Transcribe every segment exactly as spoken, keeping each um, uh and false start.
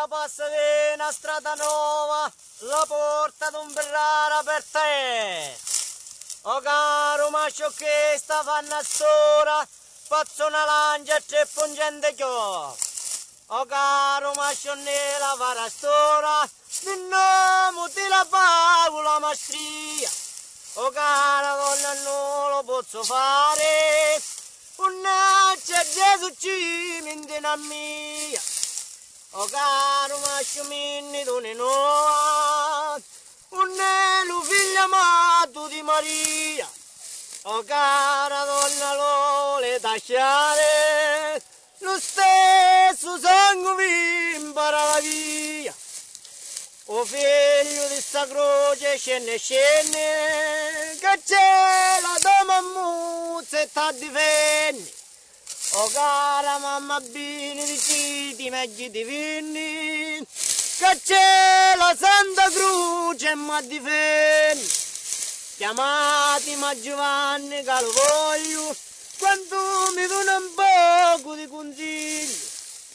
la passa di una strada nuova, la porta d'un berrara per te. O caro macio che sta fanno a stora, faccio una lancia e tre pungente chiò. O caro macio nella vara stora, di nome di la favola mastria. O cara donna non lo posso fare, unnaccia Gesù ci mintina mia. O caro macio minni tu ne nuova, unnelu figlio amato di Maria. O cara donna lo le tasciare, lo stesso sangue vi impara la via. O figlio di sta croce scende scende, che c'è la tua mammuzza e t'ha difendi. O cara mamma bini di citi meggi divini, che c'è la Santa Croce e m'ha difendi. Chiamati ma Giovanni che lo voglio, quando mi dona un poco di consiglio.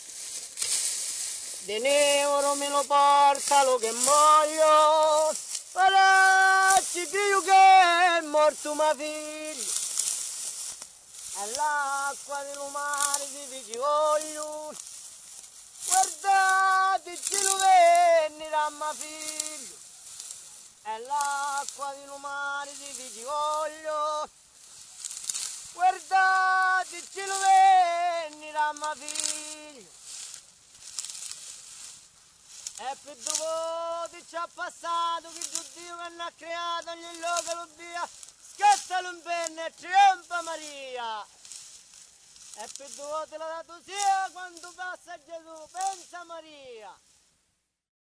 De euro me lo porta lo che muoio, paracci figlio che è morto mio figlio. E l'acqua del mare di ci voglio, guardate ci lo venirà mio figlio. E l'acqua del mare di ci voglio, guardate ci lo venirà mio figlio. E per dopo ti ci ha passato che Dio che ne ha creato ogni luogo lo dia, scattalo in penna e trionfa Maria. E per dopo te l'ha dato sia quando passa Gesù, pensa Maria.